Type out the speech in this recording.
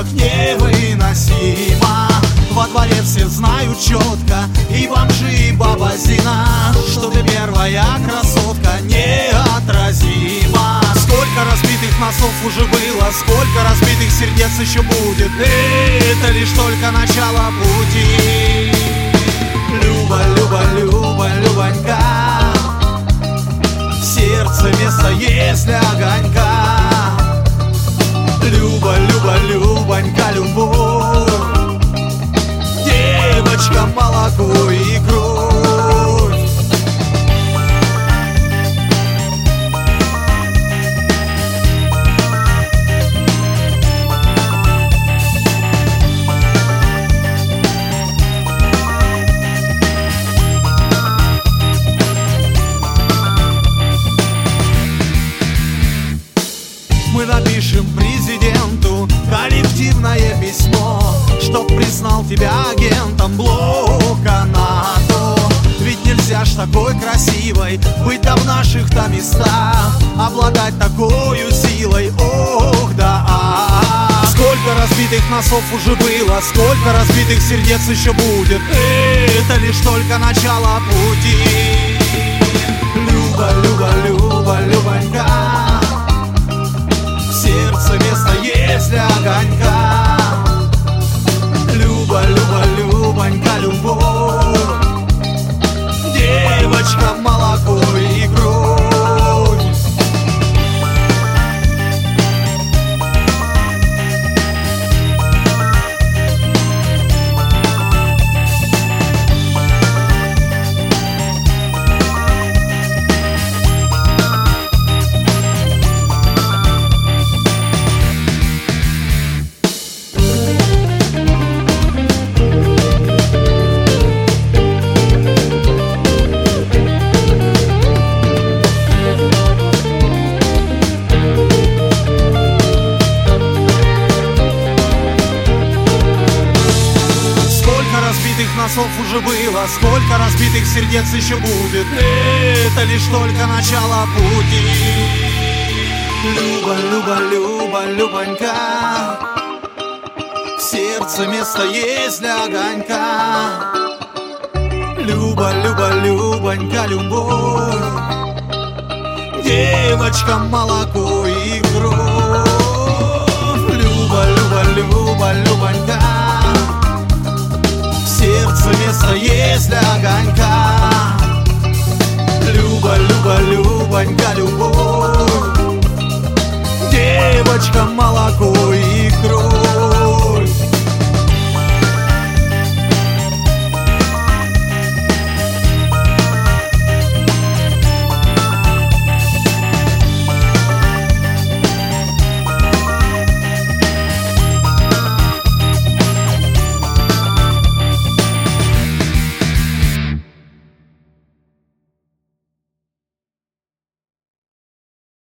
невыносимо. Во дворе все знают четко, и бомжи, и баба Зина, что ты первая красотка неотразима. Сколько разбитых носов уже было, сколько разбитых сердец еще будет. Это лишь только начало пути. Люба, Люба, Люба, Любонька, в сердце место есть для огонька. Люба, Люба, Любонька, любовь, девочка, молоко и кровь. Мы напишем президенту коллективное письмо, чтоб признал тебя агентом блока НАТО. Ведь нельзя ж такой красивой быть да в наших-то местах, обладать такою силой, ох да. Сколько разбитых носов уже было, сколько разбитых сердец еще будет. Это лишь только начало пути. Люба, Люба, Люба, Любонька, в сердце место есть для огонька. Люба, Люба, Любонька, любовь, девочка, молоко и кровь. Разбитых носов уже было, сколько разбитых сердец еще будет. Это лишь только начало пути. Люба, Люба, Люба, Любонька, в сердце место есть для огонька. Люба, Люба, Любонька, любовь, девочка, молоко и кровь. Люба, Люба, Люба, Любонька,